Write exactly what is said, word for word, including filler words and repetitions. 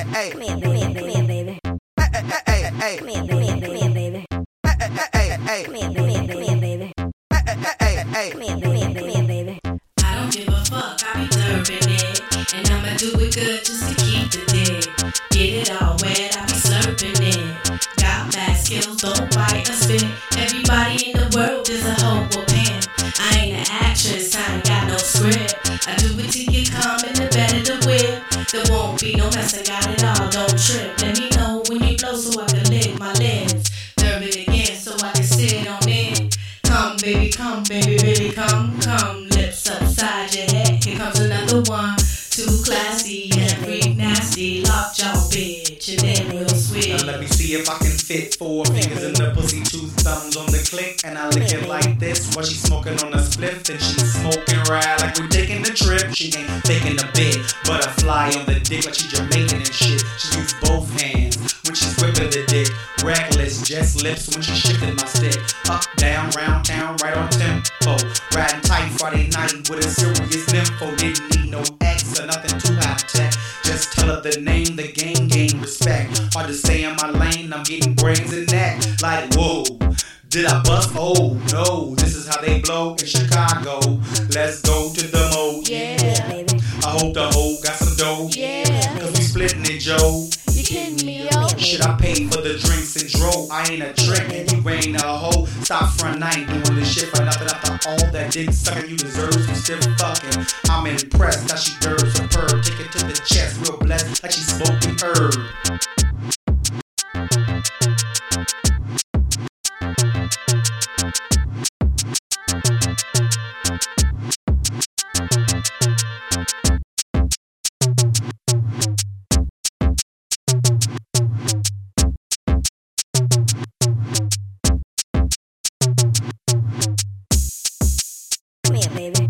hey, come here, baby, come here, baby. Hey, hey, hey, come here, baby, come here, baby. Hey, hey, hey, come here, baby, come here, baby. Hey, hey, hey, come here, baby, come here, baby. I don't give a fuck, I be serving it, and I'ma do it good just to keep the dick. Get it all wet, I be slurping it. Got mad skills, don't bite or spit. Everybody in the world is a hoe or pimp. I ain't an actress, I ain't got no script. I do it till you come in the bed of the whip. There won't be no mess, I got it all, don't trip. Let me know when you blow so I can lick my lips. Serve it again so I can sit on it. Come baby, come baby, baby, come, come. Lips upside your head, here comes another one. Too classy and freak nasty. Lockjaw bitch and then real sweet. Now let me see if I can fit four fingers in the pussy, two thumbs on the click, and I lick it like this while she smoking on a spliff. Then she smoking right like we're taking the trip. She ain't taking a bit, butterfly on the dick like she Jamaican and shit. She use both hands when she's whipping the dick. Reckless, just lips when she shifting my stick. Up, down, round town, right on tempo. Riding tight Friday night with a serious nympho. Didn't need no X or nothing too high tech. Just tell her the name, the game, gain respect. Hard to stay in my lane, I'm getting brains in that. Like, whoa, did I bust? Oh, no, this is how they blow in Chicago. Let's go to the mo, Yeah, baby. I hope the hoe got some dough. yeah. Cause we splitting it, Joe. You kidding me, yo? Shit, I paid for the drinks and drove. I ain't a trick and you ain't a hoe. Stop front, I ain't doing this shit for nothing. After all that dick sucking, you deserve some stiff fucking. I'm impressed that she deserves superb. Take it to the chest, real blessed, like she smoking herb. Come here, baby.